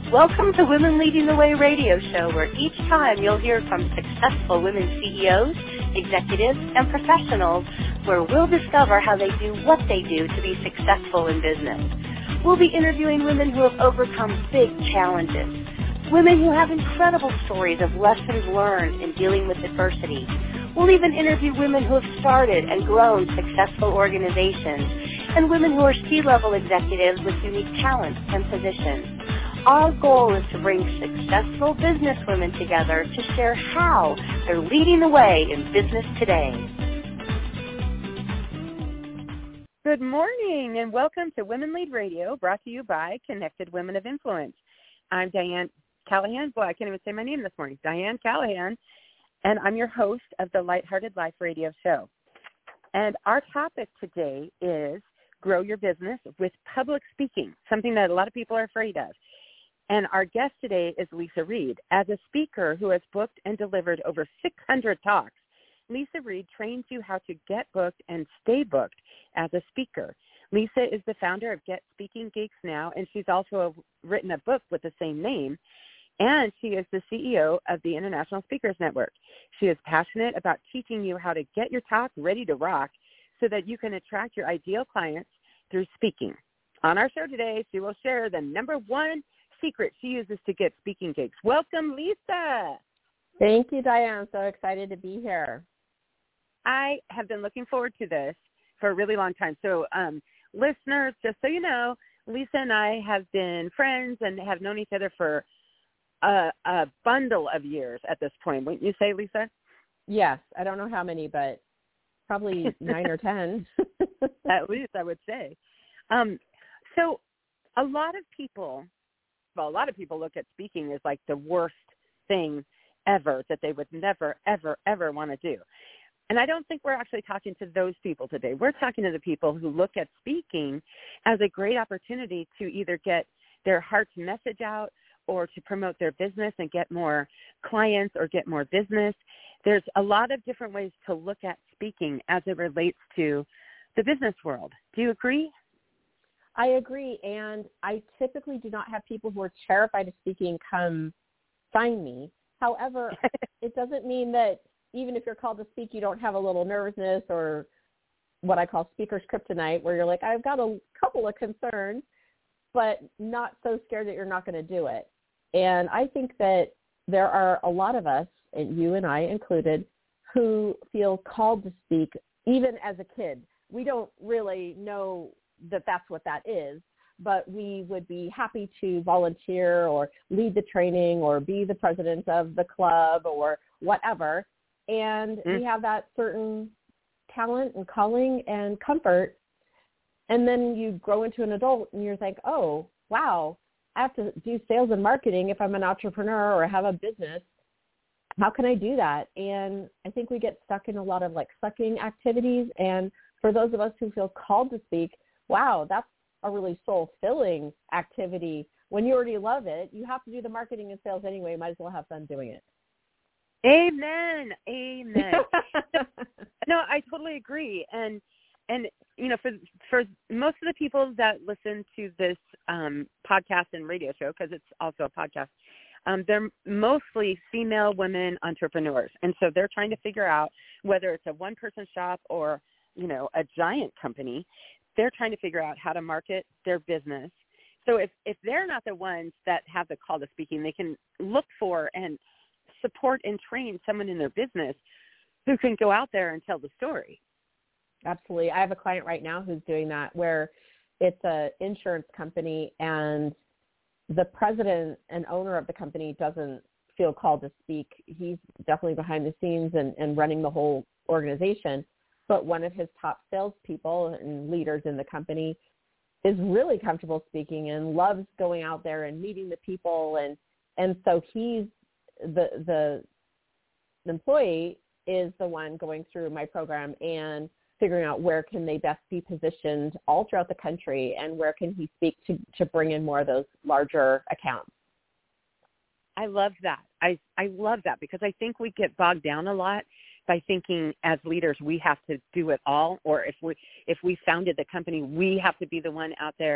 Welcome to Women Leading the Way radio show, where each time you'll hear from successful women CEOs, executives, and professionals, where we'll discover how they do what they do to be successful in business. We'll be interviewing women who have overcome big challenges, women who have incredible stories of lessons learned in dealing with adversity. We'll even interview women who have started and grown successful organizations, and women who are C-level executives with unique talents and positions. Our goal is to bring successful business women together to share how they're leading the way in business today. Good morning and welcome to Women Lead Radio, brought to you by Connected Women of Influence. I'm Diane Callahan. Boy, I can't even say my name this morning. Diane Callahan, and I'm your host of the Lighthearted Life radio show. And our topic today is grow your business with public speaking, something that a lot of people are afraid of. And our guest today is Lisa Reed. As a speaker who has booked and delivered over 600 talks, Lisa Reed trains you how to get booked and stay booked as a speaker. Lisa is the founder of Get Speaking Gigs Now, and she's also written a book with the same name. And she is the CEO of the International Speakers Network. She is passionate about teaching you how to get your talk ready to rock so that you can attract your ideal clients through speaking. On our show today, she will share the number one secret she uses to get speaking gigs. Welcome, Lisa. Thank you, Diane. I'm so excited to be here. I have been looking forward to this for a really long time. So listeners, just so you know, Lisa and I have been friends and have known each other for a bundle of years at this point. Wouldn't you say, Lisa? Yes. I don't know how many, but probably 9 or 10. At least, I would say. So a lot of people look at speaking as like the worst thing ever, that they would never, ever, ever want to do. And I don't think we're actually talking to those people today. We're talking to the people who look at speaking as a great opportunity to either get their heart's message out or to promote their business and get more clients or get more business. There's a lot of different ways to look at speaking as it relates to the business world. Do you agree? I agree, and I typically do not have people who are terrified of speaking come find me. However, it doesn't mean that even if you're called to speak, you don't have a little nervousness or what I call speaker's kryptonite, where you're like, I've got a couple of concerns, but not so scared that you're not going to do it. And I think that there are a lot of us, and you and I included, who feel called to speak even as a kid. We don't really know that that's what that is, but we would be happy to volunteer or lead the training or be the president of the club or whatever. And we have that certain talent and calling and comfort. And then you grow into an adult and you're like, oh, wow, I have to do sales and marketing if I'm an entrepreneur or have a business. How can I do that? And I think we get stuck in a lot of like sucking activities. And for those of us who feel called to speak, wow, that's a really soul-filling activity. When you already love it, you have to do the marketing and sales anyway. You might as well have fun doing it. Amen. No, I totally agree. And you know, for most of the people that listen to this podcast and radio show, because it's also a podcast, they're mostly female women entrepreneurs. And so they're trying to figure out whether it's a one-person shop or, you know, a giant company. They're trying to figure out how to market their business. So if they're not the ones that have the call to speaking, they can look for and support and train someone in their business who can go out there and tell the story. Absolutely. I have a client right now who's doing that, where it's an insurance company and the president and owner of the company doesn't feel called to speak. He's definitely behind the scenes and running the whole organization. But one of his top salespeople and leaders in the company is really comfortable speaking and loves going out there and meeting the people. And so he's the employee is the one going through my program and figuring out where can they best be positioned all throughout the country and where can he speak to bring in more of those larger accounts. I love that. I love that because I think we get bogged down a lot by thinking as leaders we have to do it all, or if we founded the company, we have to be the one out there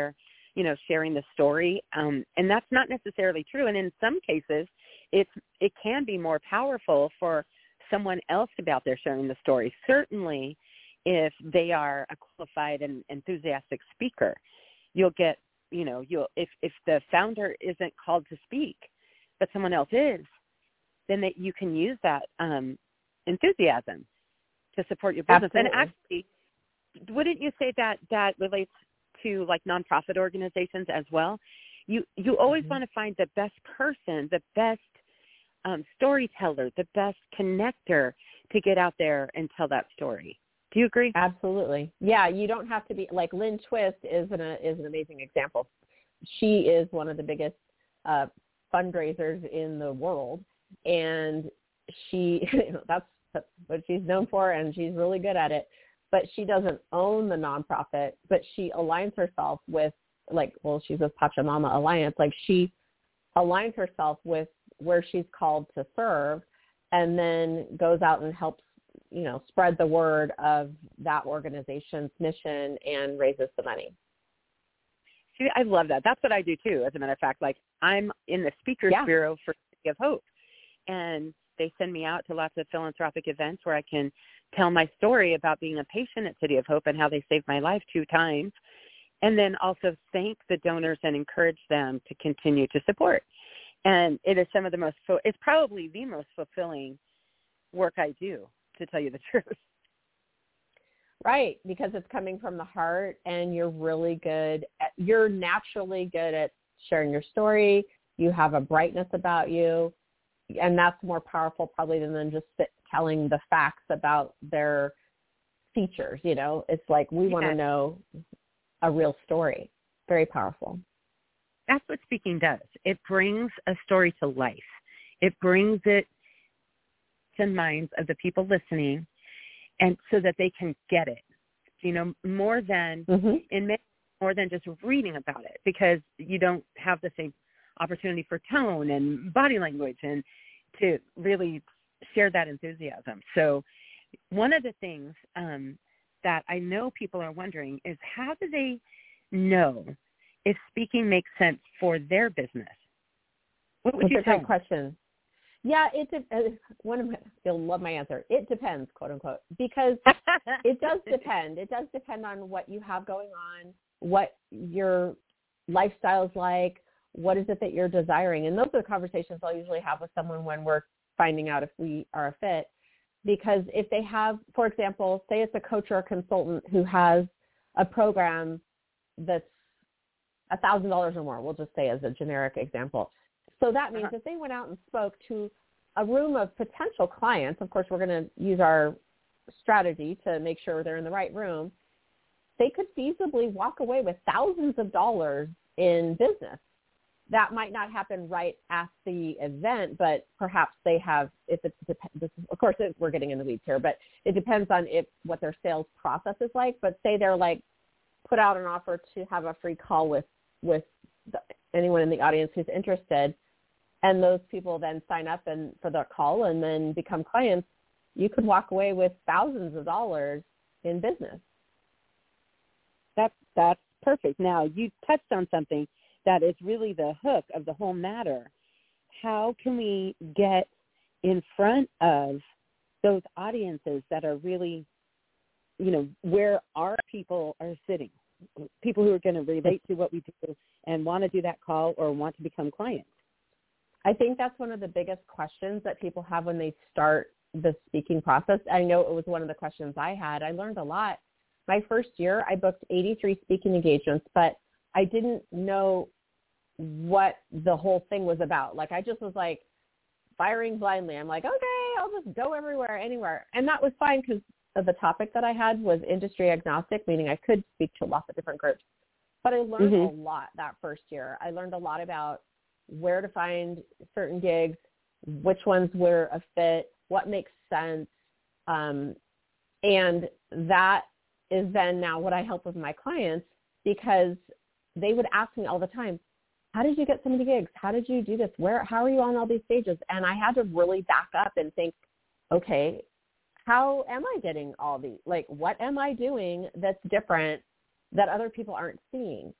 sharing the story. And that's not necessarily true. And in some cases, it can be more powerful for someone else to be out there sharing the story. Certainly, if they are a qualified and enthusiastic speaker, you'll get, if the founder isn't called to speak, but someone else is, then that you can use that enthusiasm to support your business. Absolutely. And actually, wouldn't you say that relates to like nonprofit organizations as well? You always want to find the best person, the best storyteller, the best connector to get out there and tell that story. Do you agree? Absolutely. Yeah, you don't have to be like Lynn Twist is an amazing example. She is one of the biggest fundraisers in the world, and she that's what she's known for, and she's really good at it. But she doesn't own the nonprofit, but she aligns herself with she's with Pachamama Alliance. Like she aligns herself with where she's called to serve, and then goes out and helps spread the word of that organization's mission and raises the money. See, I love that. That's what I do too. As a matter of fact, like I'm in the Speakers Bureau for City of Hope, and they send me out to lots of philanthropic events where I can tell my story about being a patient at City of Hope and how they saved my life 2 times, and then also thank the donors and encourage them to continue to support. And it is some of the most, it's probably the most fulfilling work I do, to tell you the truth. Right, because it's coming from the heart, and you're naturally good at sharing your story. You have a brightness about you, and that's more powerful probably than just telling the facts about their features. It's like we want to know a real story. Very powerful. That's what speaking does. It brings a story to life. It brings it to minds of the people listening, and so that they can get it, more than more than just reading about it, because you don't have the same opportunity for tone and body language and to really share that enthusiasm. So one of the things that I know people are wondering is, how do they know if speaking makes sense for their business? What would you tell them? That's a great question. Yeah, you'll love my answer. It depends, quote unquote, because it does depend. It does depend on what you have going on, what your lifestyle's like, what is it that you're desiring. And those are the conversations I'll usually have with someone when we're finding out if we are a fit. Because if they have, for example, say it's a coach or a consultant who has a program that's $1,000 or more, we'll just say as a generic example. So that means if they went out and spoke to a room of potential clients, of course, we're going to use our strategy to make sure they're in the right room, they could feasibly walk away with thousands of dollars in business. That might not happen right at the event, but perhaps they have, of course, we're getting in the weeds here, but it depends on what their sales process is like. But say they're put out an offer to have a free call with anyone in the audience who's interested, and those people then sign up for the call and then become clients, you could walk away with thousands of dollars in business. That's perfect. Now, you touched on something that is really the hook of the whole matter. How can we get in front of those audiences that are really, where our people are sitting, people who are going to relate to what we do and want to do that call or want to become clients? I think that's one of the biggest questions that people have when they start the speaking process. I know it was one of the questions I had. I learned a lot. My first year, I booked 83 speaking engagements, but I didn't know what the whole thing was about. I just was firing blindly. I'm okay, I'll just go everywhere, anywhere. And that was fine because the topic that I had was industry agnostic, meaning I could speak to lots of different groups. But I learned a lot that first year. I learned a lot about where to find certain gigs, which ones were a fit, what makes sense. And that is then now what I help with my clients, because they would ask me all the time, how did you get so many gigs? How did you do this? How are you on all these stages? And I had to really back up and think, okay, how am I getting all these? What am I doing that's different that other people aren't seeing?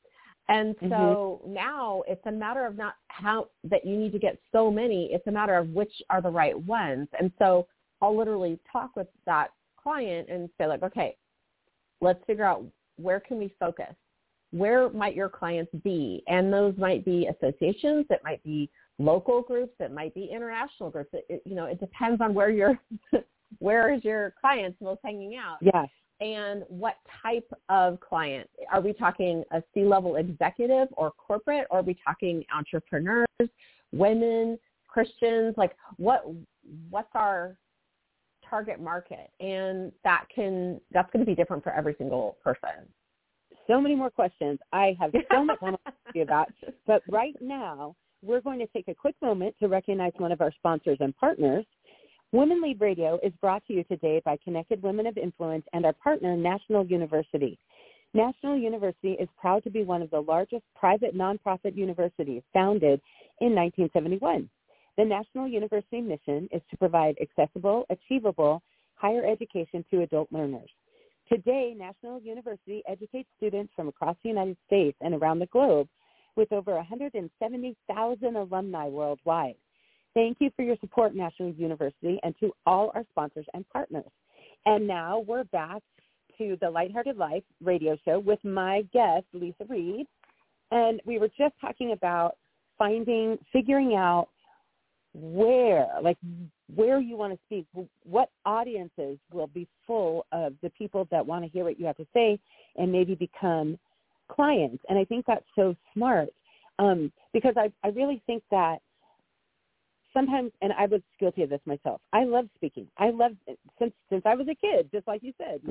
And so now it's a matter of not how that you need to get so many. It's a matter of which are the right ones. And so I'll literally talk with that client and say, like, okay, let's figure out where can we focus? Where might your clients be? And those might be associations. It might be local groups. It might be international groups. It depends on where where is your clients most hanging out. Yes. And what type of client? Are we talking a C-level executive or corporate? Or are we talking entrepreneurs, women, Christians? Like what's our target market? And that's going to be different for every single person. So many more questions. I have so much I want to talk to you about. But right now, we're going to take a quick moment to recognize one of our sponsors and partners. Women Lead Radio is brought to you today by Connected Women of Influence and our partner, National University. National University is proud to be one of the largest private nonprofit universities founded in 1971. The National University mission is to provide accessible, achievable higher education to adult learners. Today, National University educates students from across the United States and around the globe with over 170,000 alumni worldwide. Thank you for your support, National University, and to all our sponsors and partners. And now we're back to the Lighthearted Life radio show with my guest, Lisa Reed. And we were just talking about figuring out where you want to speak, what audiences will be full of the people that want to hear what you have to say and maybe become clients. And I think that's so smart because I really think that sometimes, and I was guilty of this myself, I love speaking. I love since I was a kid, just like you said,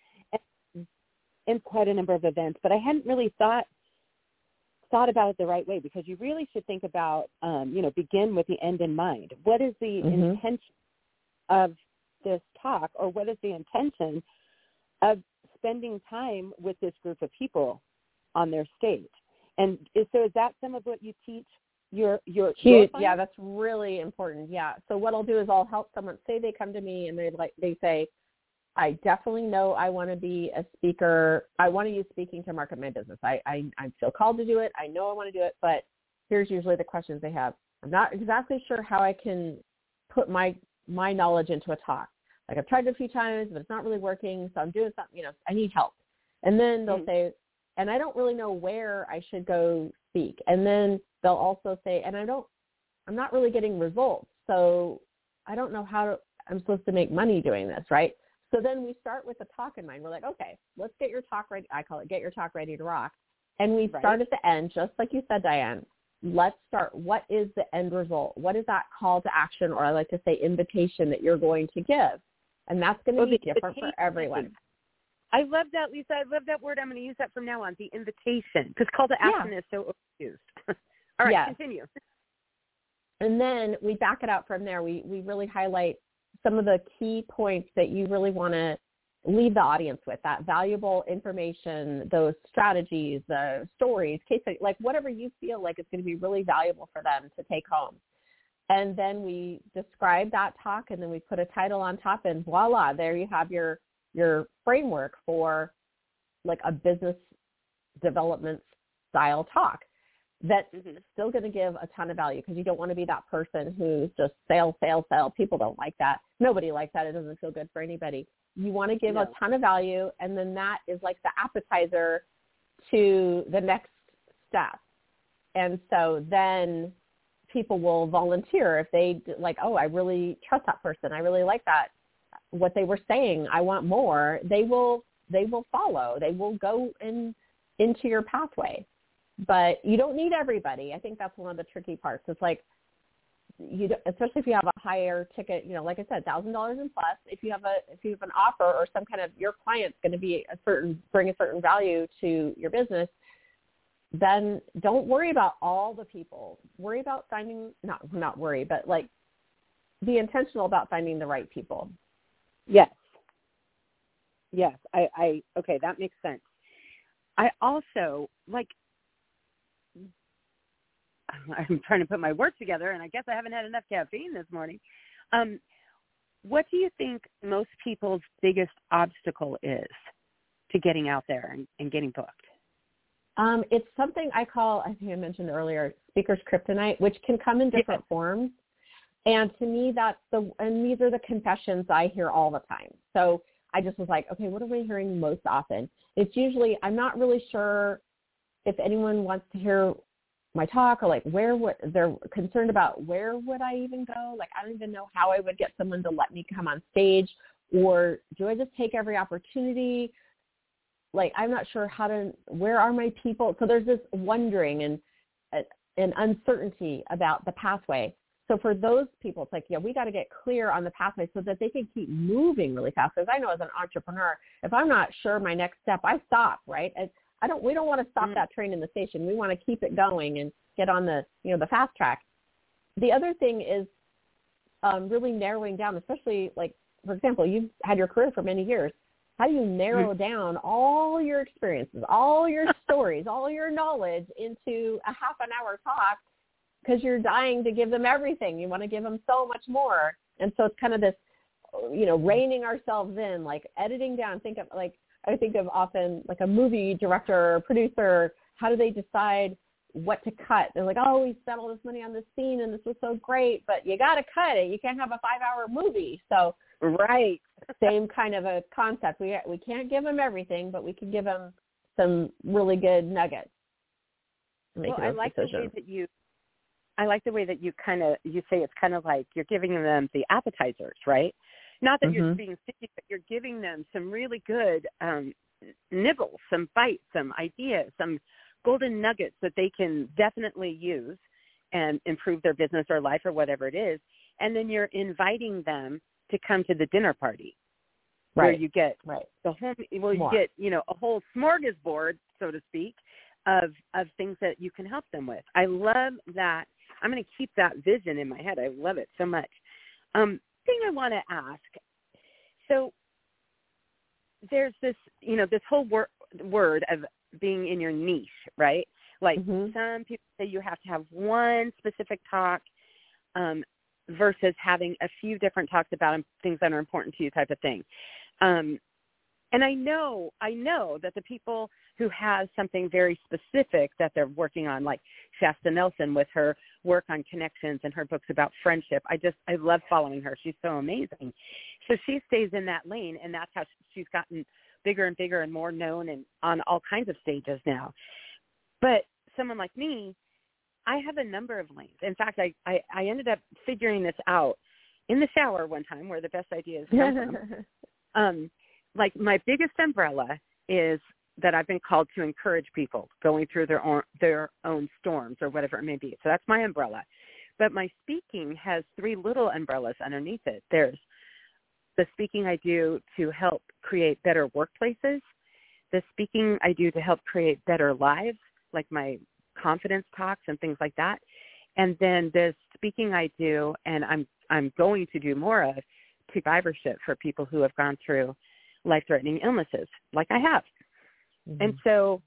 in quite a number of events, but I hadn't really thought about it the right way, because you really should think about, begin with the end in mind. What is the intention of this talk, or what is the intention of spending time with this group of people on their stage? And so is that some of what you teach your huge? Yeah, that's really important. Yeah. So what I'll do is I'll help someone, say they come to me and they say, I definitely know I want to be a speaker. I want to use speaking to market my business. I feel called to do it. I know I want to do it, but here's usually the questions they have. I'm not exactly sure how I can put my knowledge into a talk. Like, I've tried it a few times, but it's not really working. So I'm doing something, I need help. And then they'll say, and I don't really know where I should go speak. And then they'll also say, and I'm not really getting results. So I don't know I'm supposed to make money doing this, right? So then we start with the talk in mind. We're like, okay, let's get your talk ready. I call it get your talk ready to rock. And we start at the end, just like you said, Diane. Let's start. What is the end result? What is that call to action, or I like to say invitation, that you're going to give? And that's going to be different for everyone. I love that, Lisa. I love that word. I'm going to use that from now on, the invitation, because call to action is so overused. All right, continue. And then we back it out from there. We really highlight some of the key points that you really want to leave the audience with, that valuable information, those strategies, the stories, case studies, like whatever you feel like is going to be really valuable for them to take home. And then we describe that talk, and then we put a title on top, and voila, there you have your framework for like a business development style talk that's still going to give a ton of value, because you don't want to be that person who's just sale. People don't like that. Nobody likes that. It doesn't feel good for anybody. You want to give a ton of value, and then that is like the appetizer to the next step. And so then people will volunteer if they like, oh, I really trust that person. I really like that. What they were saying, I want more. They will follow. They will go into your pathway. But you don't need everybody. I think that's one of the tricky parts. It's like, especially if you have a higher ticket, like I said, $1,000 and plus. If you have an offer, or some kind of, your client's going to bring a certain value to your business, then don't worry about all the people. Worry about finding, not worry, but like be intentional about finding the right people. Yes. I okay, that makes sense. I also I'm trying to put my words together, and I guess I haven't had enough caffeine this morning. What do you think most people's biggest obstacle is to getting out there and getting booked? It's something I call, I think I mentioned earlier, speaker's kryptonite, which can come in different forms. And to me, and these are the confessions I hear all the time. So I just was like, okay, what am I hearing most often? It's usually, I'm not really sure if anyone wants to hear my talk, or like they're concerned about where would I even go? Like, I don't even know how I would get someone to let me come on stage, or do I just take every opportunity? Like, I'm not sure where are my people? So there's this wondering and uncertainty about the pathway. So for those people, it's like, yeah, we got to get clear on the pathway so that they can keep moving really fast. Because I know as an entrepreneur, if I'm not sure my next step, I stop, right? We don't want to stop that train in the station. We want to keep it going and get on the fast track. The other thing is really narrowing down, especially like, for example, you've had your career for many years. How do you narrow down all your experiences, all your stories, all your knowledge into a half an hour talk? Because you're dying to give them everything. You want to give them so much more. And so it's kind of this, reining ourselves in, like editing down. I think of often like a movie director or producer. How do they decide what to cut? They're like, oh, we spent all this money on this scene and this was so great, but you got to cut it. You can't have a 5-hour movie. So right. Same kind of a concept. We can't give them everything, but we can give them some really good nuggets. Well, I like the way that you say it's kind of like you're giving them the appetizers, right? Not that you're being sticky, but you're giving them some really good nibbles, some bites, some ideas, some golden nuggets that they can definitely use and improve their business or life or whatever it is. And then you're inviting them to come to the dinner party, where you get the whole, you get a whole smorgasbord, so to speak, of things that you can help them with. I love that. I'm going to keep that vision in my head. I love it so much. Thing I want to ask. So there's this, this whole word of being in your niche, right? Like some people say you have to have one specific talk versus having a few different talks about things that are important to you type of thing. And I know that the people who have something very specific that they're working on, like Shasta Nelson with her work on connections and her books about friendship, I love following her. She's so amazing. So she stays in that lane, and that's how she's gotten bigger and bigger and more known and on all kinds of stages now. But someone like me, I have a number of lanes. In fact, I ended up figuring this out in the shower one time, where the best ideas come from. Like my biggest umbrella is that I've been called to encourage people going through their own storms or whatever it may be. So that's my umbrella. But my speaking has 3 little umbrellas underneath it. There's the speaking I do to help create better workplaces, the speaking I do to help create better lives, like my confidence talks and things like that. And then the speaking I do, and I'm going to do more of, survivorship for people who have gone through life-threatening illnesses, like I have. And so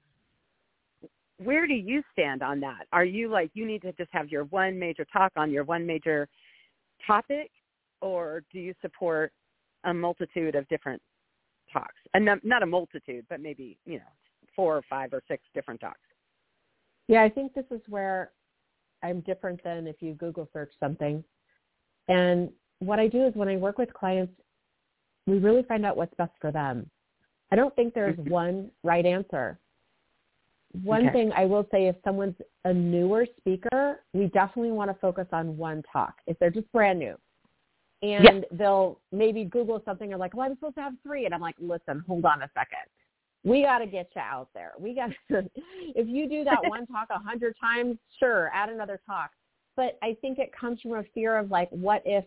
where do you stand on that? Are you like, you need to just have your one major talk on your one major topic, or do you support a multitude of different talks? And not a multitude, but maybe, 4 or 5 or 6 different talks. Yeah, I think this is where I'm different than if you Google search something. And what I do is when I work with clients, we really find out what's best for them. I don't think there's one right answer. One thing I will say, if someone's a newer speaker, we definitely want to focus on one talk. If they're just brand new and they'll maybe Google something and like, well, I'm supposed to have 3. And I'm like, listen, hold on a second. We got to get you out there. If you do that one talk 100 times, sure, add another talk. But I think it comes from a fear of like, what if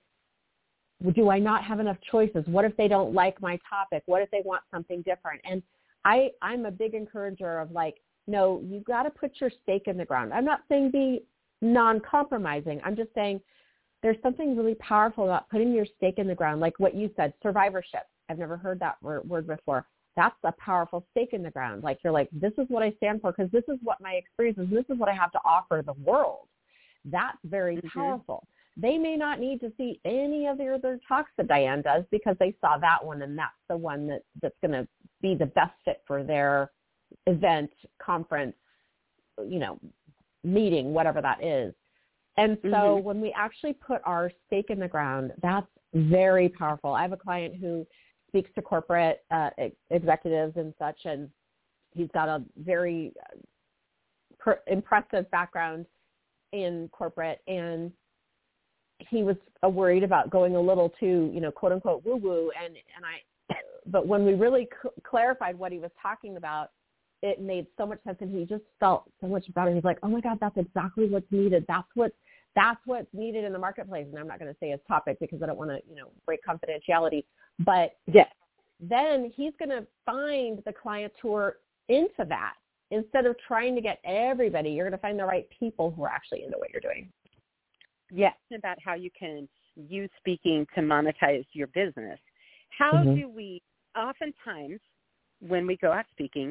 do I not have enough choices? What if they don't like my topic? What if they want something different? And I'm a big encourager of like, no, you got to put your stake in the ground. I'm not saying be non-compromising. I'm just saying there's something really powerful about putting your stake in the ground. Like what you said, survivorship. I've never heard that word before. That's a powerful stake in the ground. Like you're like, this is what I stand for because this is what my experience is. This is what I have to offer the world. That's very powerful. They may not need to see any of the other talks that Diane does because they saw that one and that's the one that's going to be the best fit for their event, conference, meeting, whatever that is. And so when we actually put our stake in the ground, that's very powerful. I have a client who speaks to corporate executives and such, and he's got a very impressive background in corporate, and he was worried about going a little too, quote unquote, woo woo. But when we really clarified what he was talking about, it made so much sense, and he just felt so much better. He's like, oh my God, that's exactly what's needed. That's what's needed in the marketplace. And I'm not going to say his topic because I don't want to, break confidentiality, but then he's going to find the clients who are into that. Instead of trying to get everybody, you're going to find the right people who are actually into what you're doing. Yes, about how you can use speaking to monetize your business. How do we, oftentimes when we go out speaking,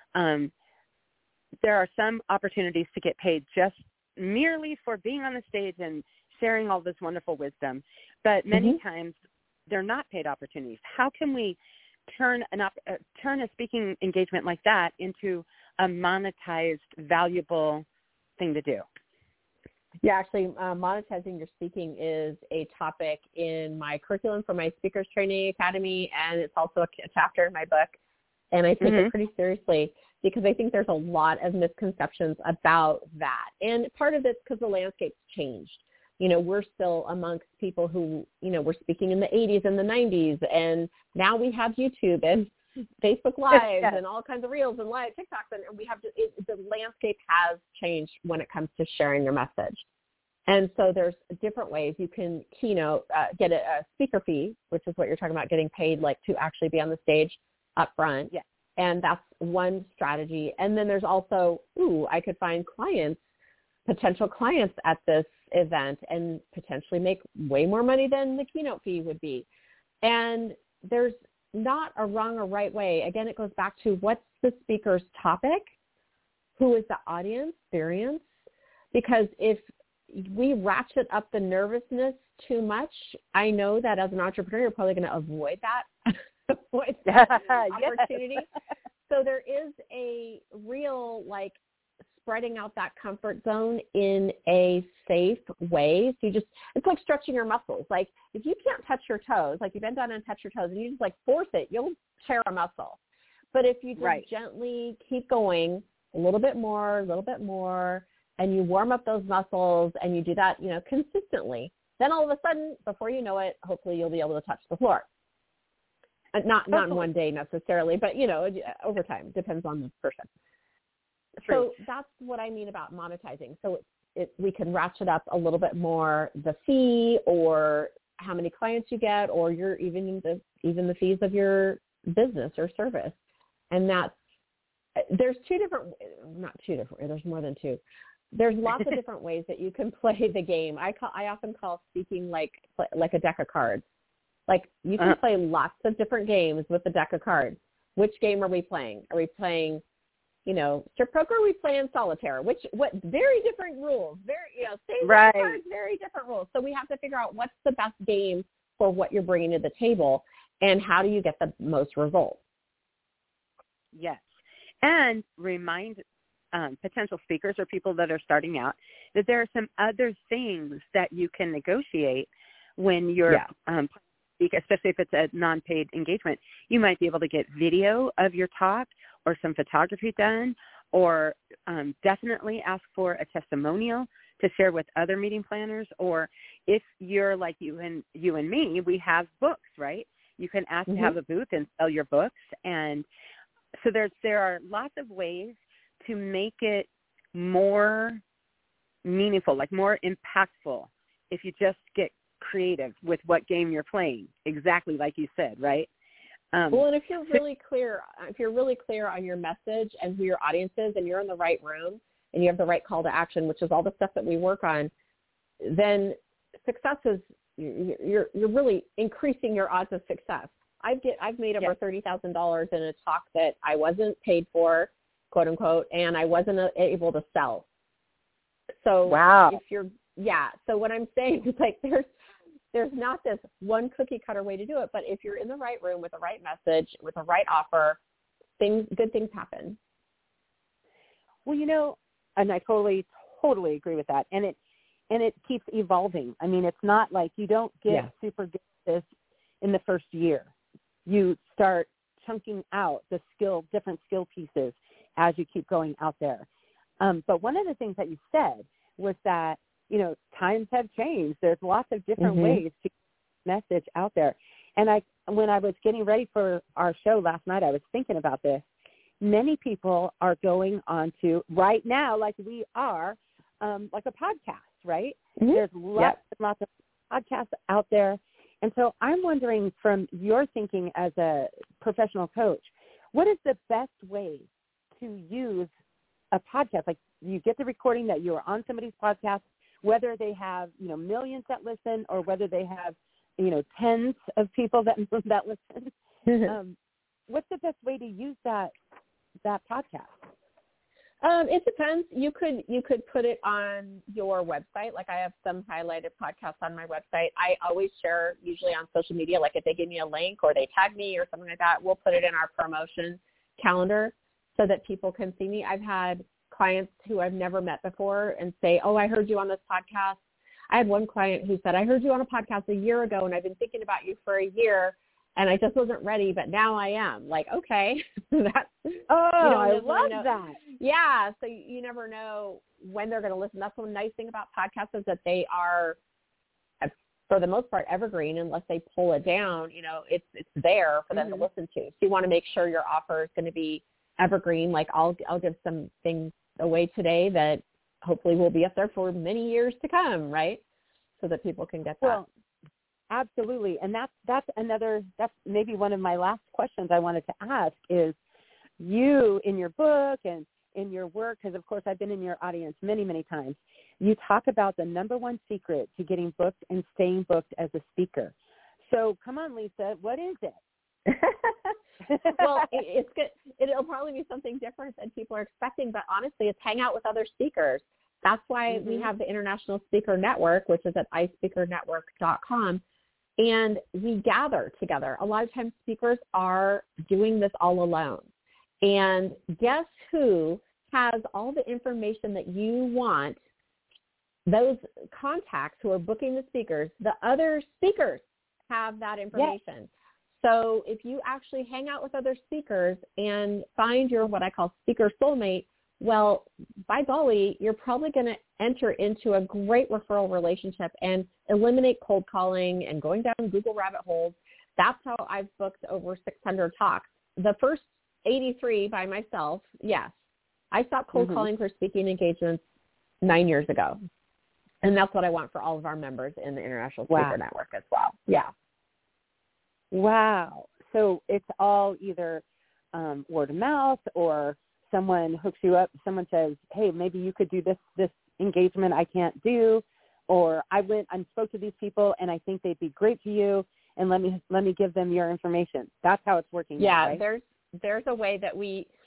there are some opportunities to get paid just merely for being on the stage and sharing all this wonderful wisdom, but many times they're not paid opportunities. How can we turn a speaking engagement like that into a monetized, valuable thing to do? Yeah, actually, monetizing your speaking is a topic in my curriculum for my Speakers Training Academy, and it's also a chapter in my book. And I take it pretty seriously because I think there's a lot of misconceptions about that. And part of it's because the landscape's changed. We're still amongst people who, were speaking in the 80s and the 90s, and now we have YouTube and Facebook Lives and all kinds of reels and live TikToks, and we have the landscape has changed when it comes to sharing your message. And so there's different ways you can keynote, get a speaker fee, which is what you're talking about, getting paid like to actually be on the stage up front. Yeah. And that's one strategy. And then there's also, I could find potential clients at this event and potentially make way more money than the keynote fee would be. And there's not a wrong or right way. Again, it goes back to what's the speaker's topic, who is the audience experience, because if we ratchet up the nervousness too much, I know that as an entrepreneur, you're probably going to avoid that opportunity. So there is a real spreading out that comfort zone in a safe way. So it's like stretching your muscles. Like if you can't touch your toes, like you bend down and touch your toes and you just force it, you'll tear a muscle. But if you just gently keep going a little bit more, and you warm up those muscles and you do that, consistently, then all of a sudden, before you know it, hopefully you'll be able to touch the floor. Not in one day necessarily, but, over time, depends on the person. So that's what I mean about monetizing. So we can ratchet up a little bit more the fee or how many clients you get, or even the fees of your business or service. And there's there's more than two. There's lots of different ways that you can play the game. I often call speaking like a deck of cards. Like you can play lots of different games with a deck of cards. Which game are we playing? Are we playing, strip poker? Or are we playing solitaire? What very different rules. Same cards, very different rules. So we have to figure out what's the best game for what you're bringing to the table, and how do you get the most results. Yes, and remind potential speakers or people that are starting out that there are some other things that you can negotiate when you're especially if it's a non-paid engagement. You might be able to get video of your talk or some photography done, or definitely ask for a testimonial to share with other meeting planners. Or if you're like you and me, we have books, right? You can ask to have a booth and sell your books. And so there are lots of ways to make it more meaningful, more impactful, if you just get creative with what game you're playing, exactly like you said, right? And if you're really clear on your message and who your audience is, and you're in the right room and you have the right call to action, which is all the stuff that we work on, then success is you're really increasing your odds of success. I've made over $30,000 in a talk that I wasn't paid for, quote unquote, and I wasn't able to sell. So so what I'm saying is there's not this one cookie cutter way to do it, but if you're in the right room with the right message, with the right offer, good things happen. Well, and I totally agree with that. And it keeps evolving. I mean, it's not like you don't get super good at this in the first year. You start chunking out different skill pieces as you keep going out there. But one of the things that you said was that, times have changed. There's lots of different ways to message out there. And when I was getting ready for our show last night, I was thinking about this. Many people are going on to right now, like we are, like a podcast, right? Mm-hmm. There's lots and lots of podcasts out there. And so I'm wondering, from your thinking as a professional coach, what is the best way to use a podcast? Like, you get the recording that you're on somebody's podcast, whether they have, millions that listen or whether they have, tens of people that listen. Mm-hmm. What's the best way to use that podcast? It depends. You could put it on your website. Like, I have some highlighted podcasts on my website. I always share, usually on social media, like if they give me a link or they tag me or something like that, we'll put it in our promotion calendar so that people can see me. I've had clients who I've never met before and say, oh, I heard you on this podcast. I had one client who said, I heard you on a podcast a year ago and I've been thinking about you for a year and I just wasn't ready, but now I am. Like, okay. That's, I love that. Yeah. So you never know when they're going to listen. That's one nice thing about podcasts, is that they are, for the most part, evergreen unless they pull it down. It's there for them to listen to. So you want to make sure your offer is going to be evergreen. Like, I'll give some things away today that hopefully will be up there for many years to come, right? So that people can get that. Well, absolutely. And that's maybe one of my last questions I wanted to ask is, you in your book and in your work, because of course I've been in your audience many, many times, you talk about the number one secret to getting booked and staying booked as a speaker. So come on, Lisa, what is it? Well, it's good. It'll probably be something different than people are expecting, but honestly, it's hang out with other speakers. That's why we have the International Speaker Network, which is at ispeakernetwork.com, and we gather together. A lot of times speakers are doing this all alone. And guess who has all the information that you want? Those contacts who are booking the speakers, the other speakers have that information. Yes. So if you actually hang out with other speakers and find your, what I call, speaker soulmate, well, by golly, you're probably going to enter into a great referral relationship and eliminate cold calling and going down Google rabbit holes. That's how I've booked over 600 talks. The first 83 by myself, yes. I stopped cold calling for speaking engagements 9 years ago. And that's what I want for all of our members in the International Speaker Network as well. Yeah. Wow. So it's all either word of mouth, or someone hooks you up. Someone says, hey, maybe you could do this engagement I can't do. Or I went and spoke to these people and I think they'd be great for you. And let me give them your information. That's how it's working. Yeah. Now, right? There's a way that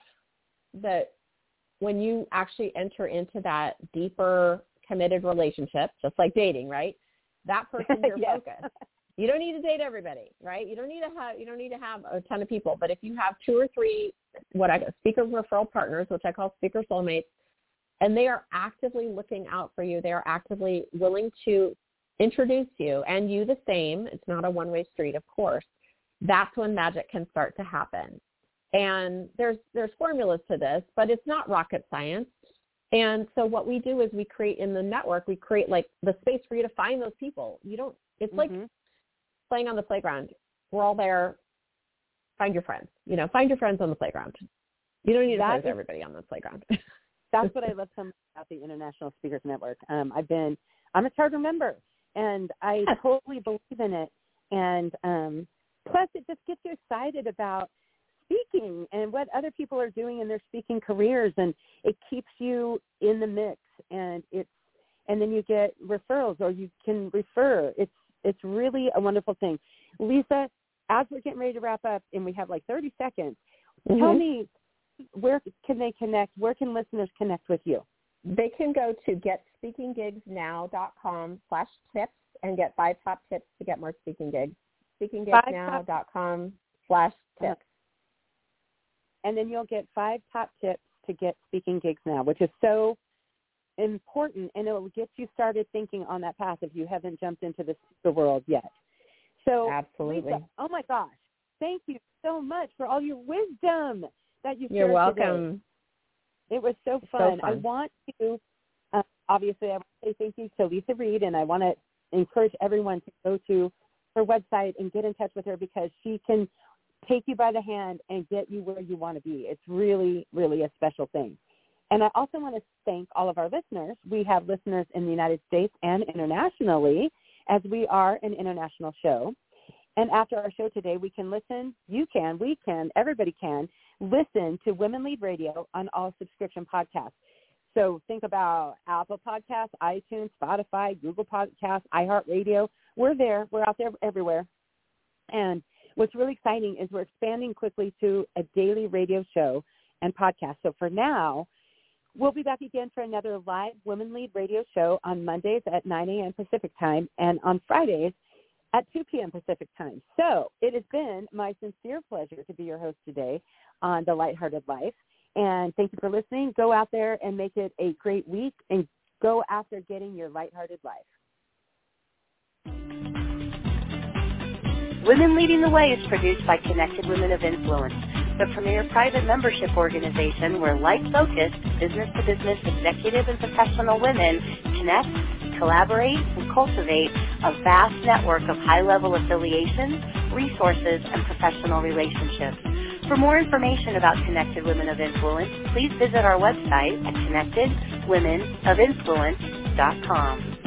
when you actually enter into that deeper committed relationship, just like dating, right? That person's your focus. You don't need to date everybody, right? You don't need to have a ton of people. But if you have 2 or 3 speaker referral partners, which I call speaker soulmates, and they are actively looking out for you, they are actively willing to introduce you, and you the same. It's not a one-way street, of course. That's when magic can start to happen. And there's formulas to this, but it's not rocket science. And so what we do is we create in the network, we create like the space for you to find those people. It's like playing on the playground. We're all there. Find your friends. Find your friends on the playground. You don't need to play with everybody on the playground. That's what I love so much about the International Speakers Network. I'm a charter member, and I totally believe in it. And plus, it just gets you excited about speaking and what other people are doing in their speaking careers, and it keeps you in the mix. And then you get referrals, or you can refer. It's really a wonderful thing. Lisa, as we're getting ready to wrap up, and we have like 30 seconds, tell me, where can they connect? Where can listeners connect with you? They can go to getspeakinggigsnow.com/tips and get 5 top tips to get more speaking gigs. Speakinggigsnow.com/tips. And then you'll get 5 top tips to get speaking gigs now, which is so important, and it will get you started thinking on that path if you haven't jumped into the speaker world yet. So, absolutely. Lisa, oh my gosh, thank you so much for all your wisdom that you shared. You're welcome. Today. It was so fun. I want to, obviously, I want to say thank you to Lisa Reed, and I want to encourage everyone to go to her website and get in touch with her because she can take you by the hand and get you where you want to be. It's really, really a special thing. And I also want to thank all of our listeners. We have listeners in the United States and internationally, as we are an international show. And after our show today, we can listen, you can, we can, everybody can, listen to Women Lead Radio on all subscription podcasts. So think about Apple Podcasts, iTunes, Spotify, Google Podcasts, iHeartRadio. We're there. We're out there everywhere. And what's really exciting is we're expanding quickly to a daily radio show and podcast. So for now, we'll be back again for another live Women Lead Radio show on Mondays at 9 a.m. Pacific time and on Fridays at 2 p.m. Pacific time. So it has been my sincere pleasure to be your host today on The Lighthearted Life. And thank you for listening. Go out there and make it a great week and go after getting your lighthearted life. Women Leading the Way is produced by Connected Women of Influence, the premier private membership organization where like-focused, business-to-business executive and professional women connect, collaborate, and cultivate a vast network of high-level affiliations, resources, and professional relationships. For more information about Connected Women of Influence, please visit our website at connectedwomenofinfluence.com.